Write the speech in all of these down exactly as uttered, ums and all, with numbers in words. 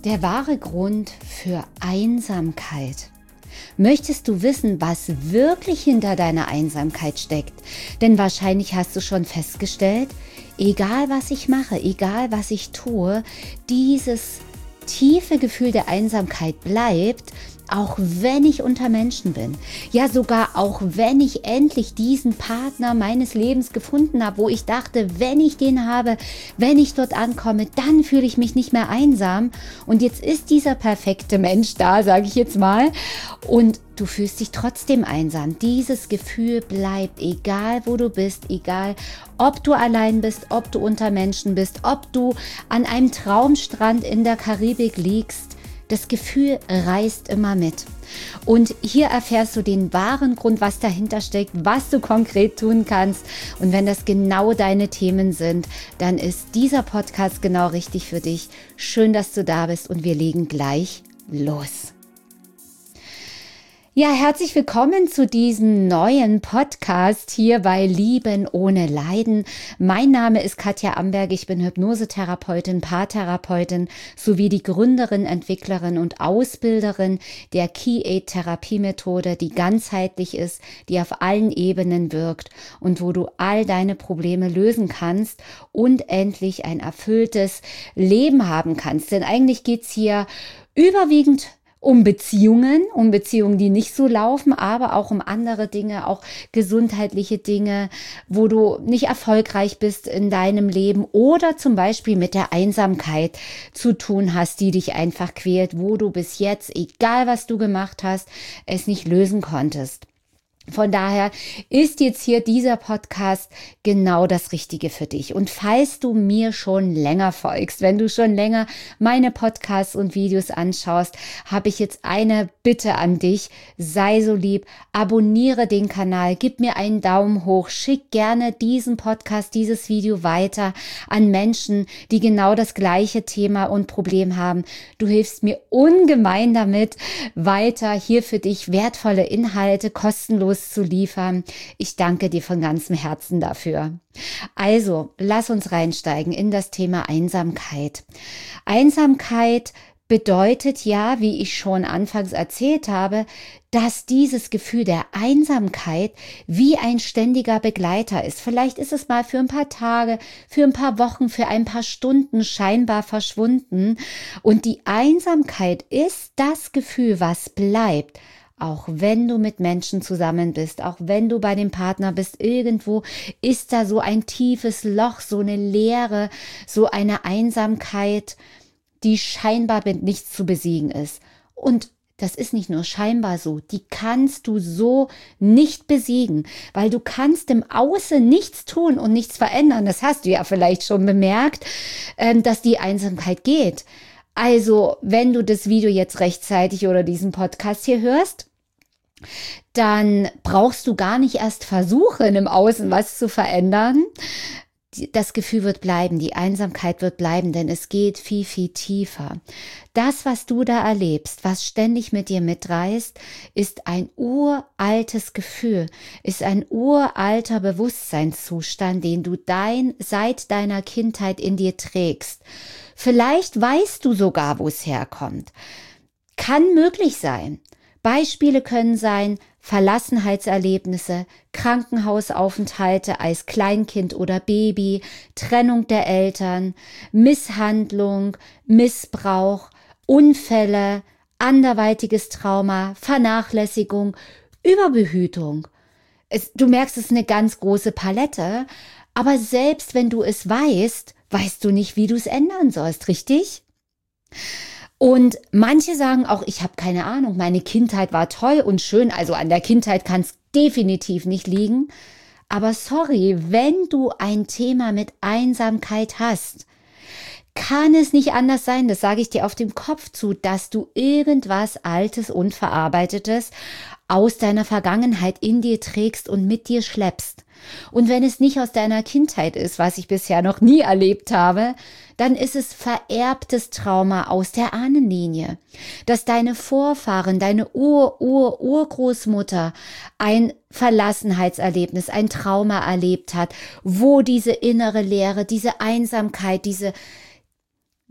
Der wahre Grund für Einsamkeit. Möchtest du wissen, was wirklich hinter deiner Einsamkeit steckt? Denn wahrscheinlich hast du schon festgestellt, egal was ich mache, egal was ich tue, dieses tiefe Gefühl der Einsamkeit bleibt, auch wenn ich unter Menschen bin. Ja, sogar auch wenn ich endlich diesen Partner meines Lebens gefunden habe, wo ich dachte, wenn ich den habe, wenn ich dort ankomme, dann fühle ich mich nicht mehr einsam. Und jetzt ist dieser perfekte Mensch da, sage ich jetzt mal. Und du fühlst dich trotzdem einsam. Dieses Gefühl bleibt, egal wo du bist, egal ob du allein bist, ob du unter Menschen bist, ob du an einem Traumstrand in der Karibik liegst. Das Gefühl reißt immer mit. Und hier erfährst du den wahren Grund, was dahinter steckt, was du konkret tun kannst. Und wenn das genau deine Themen sind, dann ist dieser Podcast genau richtig für dich. Schön, dass du da bist und wir legen gleich los. Ja, herzlich willkommen zu diesem neuen Podcast hier bei Lieben ohne Leiden. Mein Name ist Katja Amberg, ich bin Hypnosetherapeutin, Paartherapeutin sowie die Gründerin, Entwicklerin und Ausbilderin der Key Eight Therapiemethode, die ganzheitlich ist, die auf allen Ebenen wirkt und wo du all deine Probleme lösen kannst und endlich ein erfülltes Leben haben kannst. Denn eigentlich geht's hier überwiegend um Beziehungen, um Beziehungen, die nicht so laufen, aber auch um andere Dinge, auch gesundheitliche Dinge, wo du nicht erfolgreich bist in deinem Leben oder zum Beispiel mit der Einsamkeit zu tun hast, die dich einfach quält, wo du bis jetzt, egal was du gemacht hast, es nicht lösen konntest. Von daher ist jetzt hier dieser Podcast genau das Richtige für dich. Und falls du mir schon länger folgst, wenn du schon länger meine Podcasts und Videos anschaust, habe ich jetzt eine Bitte an dich. Sei so lieb, abonniere den Kanal, gib mir einen Daumen hoch, schick gerne diesen Podcast, dieses Video weiter an Menschen, die genau das gleiche Thema und Problem haben. Du hilfst mir ungemein damit, weiter hier für dich wertvolle Inhalte kostenlos zu liefern. Ich danke dir von ganzem Herzen dafür. Also, lass uns reinsteigen in das Thema Einsamkeit. Einsamkeit bedeutet ja, wie ich schon anfangs erzählt habe, dass dieses Gefühl der Einsamkeit wie ein ständiger Begleiter ist. Vielleicht ist es mal für ein paar Tage, für ein paar Wochen, für ein paar Stunden scheinbar verschwunden. Und die Einsamkeit ist das Gefühl, was bleibt. Auch wenn du mit Menschen zusammen bist, auch wenn du bei dem Partner bist, irgendwo ist da so ein tiefes Loch, so eine Leere, so eine Einsamkeit, die scheinbar mit nichts zu besiegen ist. Und das ist nicht nur scheinbar so, die kannst du so nicht besiegen, weil du kannst im Außen nichts tun und nichts verändern. Das hast du ja vielleicht schon bemerkt, dass die Einsamkeit geht. Also, wenn du das Video jetzt rechtzeitig oder diesen Podcast hier hörst, dann brauchst du gar nicht erst versuchen, im Außen was zu verändern. Das Gefühl wird bleiben, die Einsamkeit wird bleiben, denn es geht viel, viel tiefer. Das, was du da erlebst, was ständig mit dir mitreißt, ist ein uraltes Gefühl, ist ein uralter Bewusstseinszustand, den du dein, seit deiner Kindheit in dir trägst. Vielleicht weißt du sogar, wo es herkommt. Kann möglich sein. Beispiele können sein Verlassenheitserlebnisse, Krankenhausaufenthalte als Kleinkind oder Baby, Trennung der Eltern, Misshandlung, Missbrauch, Unfälle, anderweitiges Trauma, Vernachlässigung, Überbehütung. Es, du merkst, es ist eine ganz große Palette, aber selbst wenn du es weißt, weißt du nicht, wie du es ändern sollst, richtig? Und manche sagen auch, ich habe keine Ahnung, meine Kindheit war toll und schön, also an der Kindheit kann es definitiv nicht liegen. Aber sorry, wenn du ein Thema mit Einsamkeit hast, kann es nicht anders sein, das sage ich dir auf dem Kopf zu, dass du irgendwas Altes, Unverarbeitetes aus deiner Vergangenheit in dir trägst und mit dir schleppst. Und wenn es nicht aus deiner Kindheit ist, was ich bisher noch nie erlebt habe, dann ist es vererbtes Trauma aus der Ahnenlinie, dass deine Vorfahren, deine Ur-Ur-Urgroßmutter ein Verlassenheitserlebnis, ein Trauma erlebt hat, wo diese innere Leere, diese Einsamkeit, diese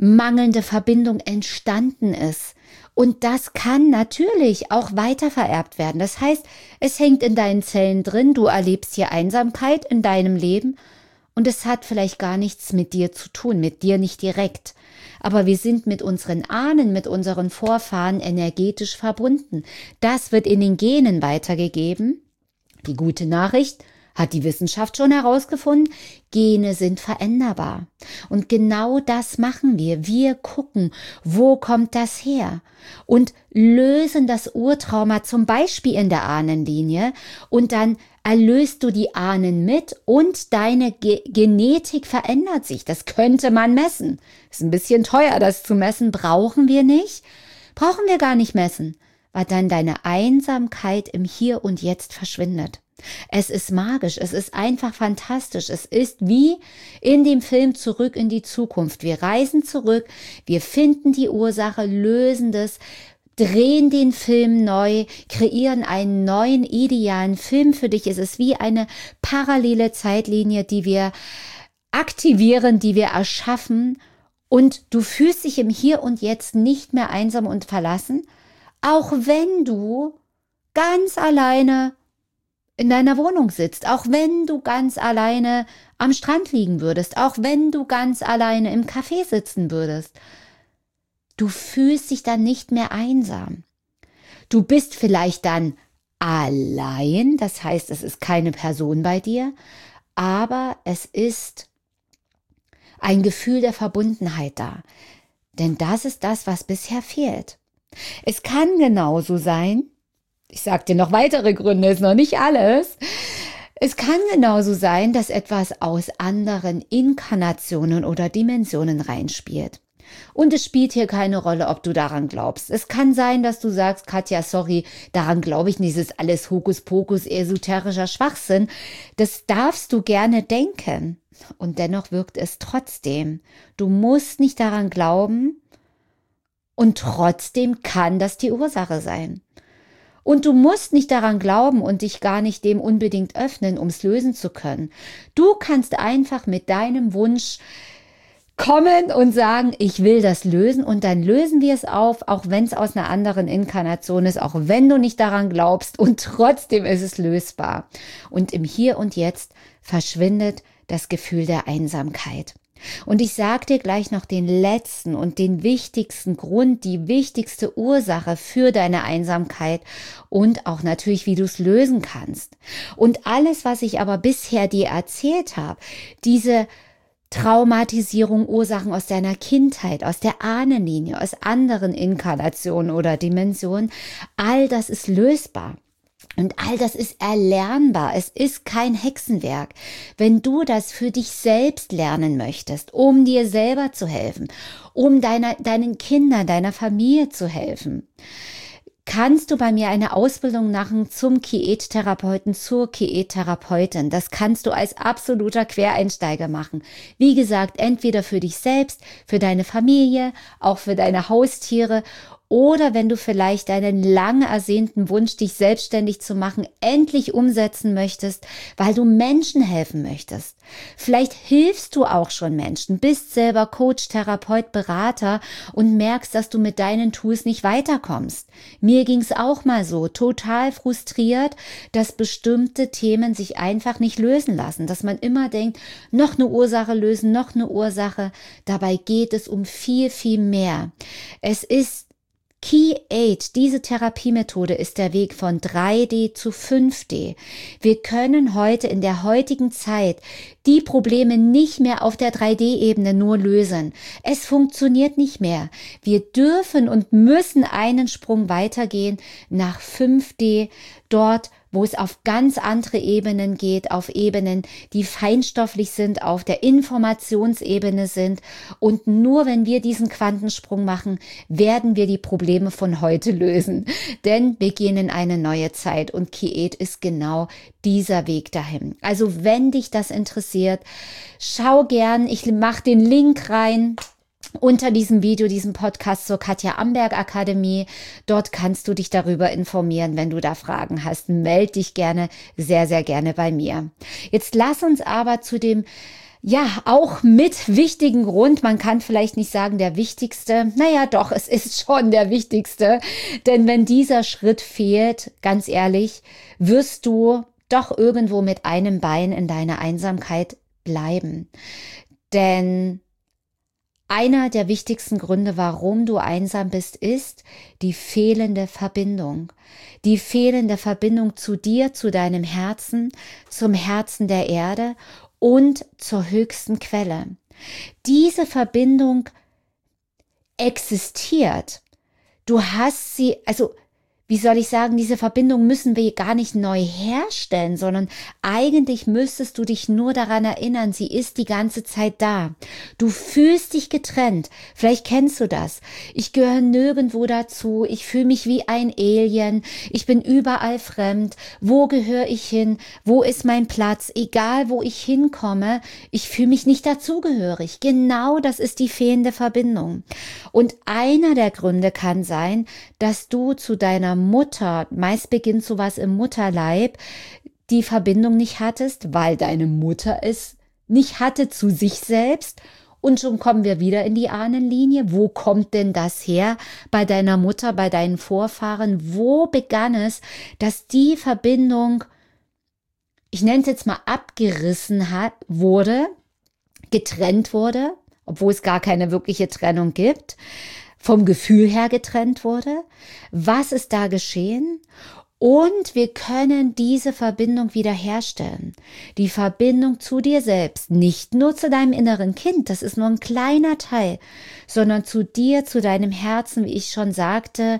mangelnde Verbindung entstanden ist. Und das kann natürlich auch weitervererbt werden. Das heißt, es hängt in deinen Zellen drin, du erlebst hier Einsamkeit in deinem Leben und es hat vielleicht gar nichts mit dir zu tun, mit dir nicht direkt. Aber wir sind mit unseren Ahnen, mit unseren Vorfahren energetisch verbunden. Das wird in den Genen weitergegeben. Die gute Nachricht: hat die Wissenschaft schon herausgefunden, Gene sind veränderbar. Und genau das machen wir. Wir gucken, wo kommt das her? Und lösen das Urtrauma zum Beispiel in der Ahnenlinie und dann erlöst du die Ahnen mit und deine Ge- Genetik verändert sich. Das könnte man messen. Ist ein bisschen teuer, das zu messen. Brauchen wir nicht. Brauchen wir gar nicht messen, weil dann deine Einsamkeit im Hier und Jetzt verschwindet. Es ist magisch, es ist einfach fantastisch. Es ist wie in dem Film Zurück in die Zukunft. Wir reisen zurück, wir finden die Ursache, lösen das, drehen den Film neu, kreieren einen neuen, idealen Film für dich. Es ist wie eine parallele Zeitlinie, die wir aktivieren, die wir erschaffen. Und du fühlst dich im Hier und Jetzt nicht mehr einsam und verlassen, auch wenn du ganz alleine in deiner Wohnung sitzt, auch wenn du ganz alleine am Strand liegen würdest, auch wenn du ganz alleine im Café sitzen würdest. Du fühlst dich dann nicht mehr einsam. Du bist vielleicht dann allein, das heißt, es ist keine Person bei dir, aber es ist ein Gefühl der Verbundenheit da. Denn das ist das, was bisher fehlt. Es kann genauso sein, ich sage dir noch weitere Gründe, ist noch nicht alles. Es kann genauso sein, dass etwas aus anderen Inkarnationen oder Dimensionen reinspielt. Und es spielt hier keine Rolle, ob du daran glaubst. Es kann sein, dass du sagst, Katja, sorry, daran glaube ich nicht, es ist alles Hokuspokus, esoterischer Schwachsinn. Das darfst du gerne denken. Und dennoch wirkt es trotzdem. Du musst nicht daran glauben und trotzdem kann das die Ursache sein. Und du musst nicht daran glauben und dich gar nicht dem unbedingt öffnen, um es lösen zu können. Du kannst einfach mit deinem Wunsch kommen und sagen, ich will das lösen und dann lösen wir es auf, auch wenn es aus einer anderen Inkarnation ist, auch wenn du nicht daran glaubst und trotzdem ist es lösbar. Und im Hier und Jetzt verschwindet das Gefühl der Einsamkeit. Und ich sage dir gleich noch den letzten und den wichtigsten Grund, die wichtigste Ursache für deine Einsamkeit und auch natürlich, wie du es lösen kannst. Und alles, was ich aber bisher dir erzählt habe, diese Traumatisierung, Ursachen aus deiner Kindheit, aus der Ahnenlinie, aus anderen Inkarnationen oder Dimensionen, all das ist lösbar. Und all das ist erlernbar. Es ist kein Hexenwerk. Wenn du das für dich selbst lernen möchtest, um dir selber zu helfen, um deiner, deinen Kindern, deiner Familie zu helfen, kannst du bei mir eine Ausbildung machen zum Kiet-Therapeuten, zur Kiet-Therapeutin. Das kannst du als absoluter Quereinsteiger machen. Wie gesagt, entweder für dich selbst, für deine Familie, auch für deine Haustiere oder wenn du vielleicht deinen lang ersehnten Wunsch, dich selbstständig zu machen, endlich umsetzen möchtest, weil du Menschen helfen möchtest. Vielleicht hilfst du auch schon Menschen, bist selber Coach, Therapeut, Berater und merkst, dass du mit deinen Tools nicht weiterkommst. Mir ging's auch mal so, total frustriert, dass bestimmte Themen sich einfach nicht lösen lassen, dass man immer denkt, noch eine Ursache lösen, noch eine Ursache. Dabei geht es um viel, viel mehr. Es ist Ki acht, diese Therapiemethode ist der Weg von drei D zu fünf D. Wir können heute in der heutigen Zeit die Probleme nicht mehr auf der drei D-Ebene nur lösen. Es funktioniert nicht mehr. Wir dürfen und müssen einen Sprung weitergehen nach fünf D, dort wo es auf ganz andere Ebenen geht, auf Ebenen, die feinstofflich sind, auf der Informationsebene sind. Und nur wenn wir diesen Quantensprung machen, werden wir die Probleme von heute lösen. Denn wir gehen in eine neue Zeit und Kiet ist genau dieser Weg dahin. Also wenn dich das interessiert, schau gern, ich mache den Link rein unter diesem Video, diesem Podcast zur Katja Amberg Akademie. Dort kannst du dich darüber informieren. Wenn du da Fragen hast, melde dich gerne, sehr, sehr gerne bei mir. Jetzt lass uns aber zu dem Ja, auch mit wichtigen Grund, man kann vielleicht nicht sagen der wichtigste, naja doch, es ist schon der wichtigste, denn wenn dieser Schritt fehlt, ganz ehrlich, wirst du doch irgendwo mit einem Bein in deiner Einsamkeit bleiben. Denn einer der wichtigsten Gründe, warum du einsam bist, ist die fehlende Verbindung. Die fehlende Verbindung zu dir, zu deinem Herzen, zum Herzen der Erde und zur höchsten Quelle. Diese Verbindung existiert. Du hast sie, also wie soll ich sagen, diese Verbindung müssen wir gar nicht neu herstellen, sondern eigentlich müsstest du dich nur daran erinnern, sie ist die ganze Zeit da. Du fühlst dich getrennt. Vielleicht kennst du das. Ich gehöre nirgendwo dazu. Ich fühle mich wie ein Alien. Ich bin überall fremd. Wo gehöre ich hin? Wo ist mein Platz? Egal, wo ich hinkomme, ich fühle mich nicht dazugehörig. Genau das ist die fehlende Verbindung. Und einer der Gründe kann sein, dass du zu deiner Mutter, meist beginnt sowas im Mutterleib, die Verbindung nicht hattest, weil deine Mutter es nicht hatte zu sich selbst. Und schon kommen wir wieder in die Ahnenlinie. Wo kommt denn das her bei deiner Mutter, bei deinen Vorfahren? Wo begann es, dass die Verbindung, ich nenne es jetzt mal abgerissen hat, wurde, getrennt wurde, obwohl es gar keine wirkliche Trennung gibt, vom Gefühl her getrennt wurde? Was ist da geschehen? Und wir können diese Verbindung wiederherstellen. Die Verbindung zu dir selbst, nicht nur zu deinem inneren Kind, das ist nur ein kleiner Teil, sondern zu dir, zu deinem Herzen, wie ich schon sagte,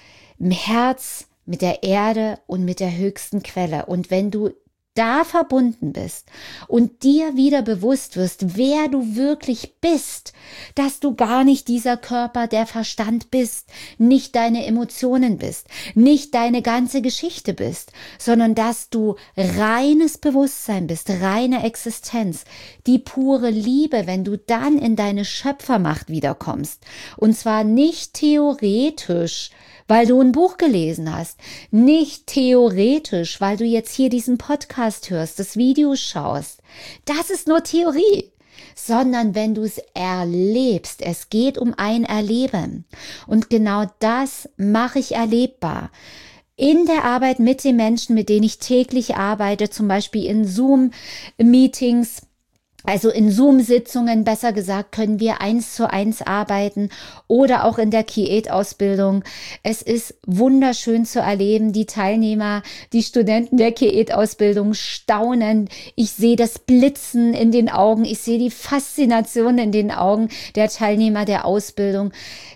im Herz, mit der Erde und mit der höchsten Quelle. Und wenn du da verbunden bist und dir wieder bewusst wirst, wer du wirklich bist, dass du gar nicht dieser Körper, der Verstand bist, nicht deine Emotionen bist, nicht deine ganze Geschichte bist, sondern dass du reines Bewusstsein bist, reine Existenz, die pure Liebe, wenn du dann in deine Schöpfermacht wiederkommst. Und zwar nicht theoretisch, weil du ein Buch gelesen hast, nicht theoretisch, weil du jetzt hier diesen Podcast hörst, das Video schaust. Das ist nur Theorie, sondern wenn du es erlebst. Es geht um ein Erleben. Und genau das mache ich erlebbar. In der Arbeit mit den Menschen, mit denen ich täglich arbeite, zum Beispiel in Zoom-Meetings, also in Zoom-Sitzungen, besser gesagt, können wir eins zu eins arbeiten oder auch in der Create-Ausbildung. Es ist wunderschön zu erleben. Die Teilnehmer, die Studenten der Create-Ausbildung staunen. Ich sehe das Blitzen in den Augen. Ich sehe die Faszination in den Augen der Teilnehmer der Ausbildung.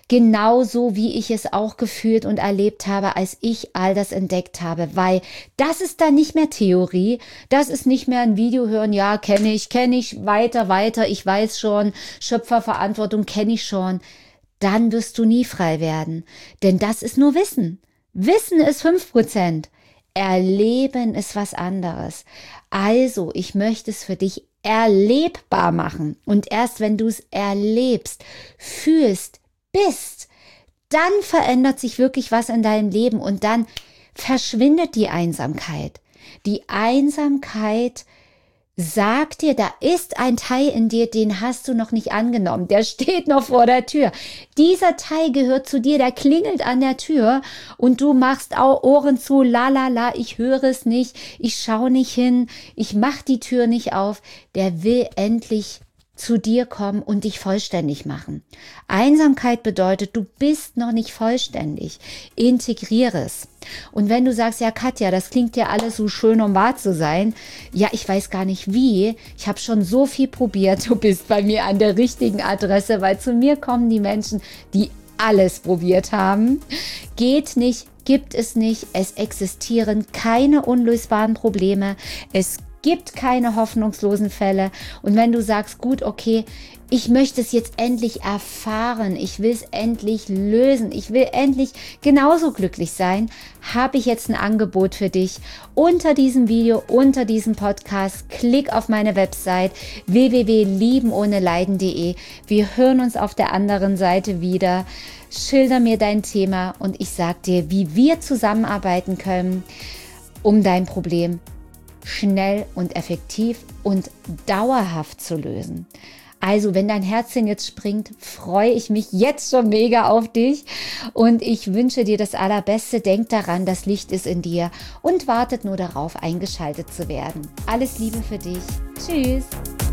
Genauso wie ich es auch gefühlt und erlebt habe, als ich all das entdeckt habe. Weil das ist dann nicht mehr Theorie. Das ist nicht mehr ein Video hören. Ja, kenne ich, kenne ich. Weiter, weiter, ich weiß schon, Schöpferverantwortung kenne ich schon, dann wirst du nie frei werden. Denn das ist nur Wissen. Wissen ist fünf Prozent. Erleben ist was anderes. Also, ich möchte es für dich erlebbar machen. Und erst wenn du es erlebst, fühlst, bist, dann verändert sich wirklich was in deinem Leben und dann verschwindet die Einsamkeit. Die Einsamkeit sag dir, da ist ein Teil in dir, den hast du noch nicht angenommen. Der steht noch vor der Tür. Dieser Teil gehört zu dir, der klingelt an der Tür und du machst auch Ohren zu, la la la, ich höre es nicht, ich schaue nicht hin, ich mach die Tür nicht auf. Der will endlich zu dir kommen und dich vollständig machen. Einsamkeit bedeutet, du bist noch nicht vollständig. Integriere es. Und wenn du sagst, ja Katja, das klingt ja alles so schön, um wahr zu sein. Ja, ich weiß gar nicht wie. Ich habe schon so viel probiert. Du bist bei mir an der richtigen Adresse, weil zu mir kommen die Menschen, die alles probiert haben. Geht nicht, gibt es nicht. Es existieren keine unlösbaren Probleme. Es gibt keine hoffnungslosen Fälle. Und wenn du sagst, gut, okay, ich möchte es jetzt endlich erfahren, ich will es endlich lösen, ich will endlich genauso glücklich sein, habe ich jetzt ein Angebot für dich. Unter diesem Video, unter diesem Podcast, klick auf meine Website w w w punkt lieben ohne leiden punkt de. Wir hören uns auf der anderen Seite wieder. Schilder mir dein Thema und ich sag dir, wie wir zusammenarbeiten können, um dein Problem schnell und effektiv und dauerhaft zu lösen. Also, wenn dein Herzchen jetzt springt, freue ich mich jetzt schon mega auf dich und ich wünsche dir das Allerbeste. Denk daran, das Licht ist in dir und wartet nur darauf, eingeschaltet zu werden. Alles Liebe für dich. Tschüss.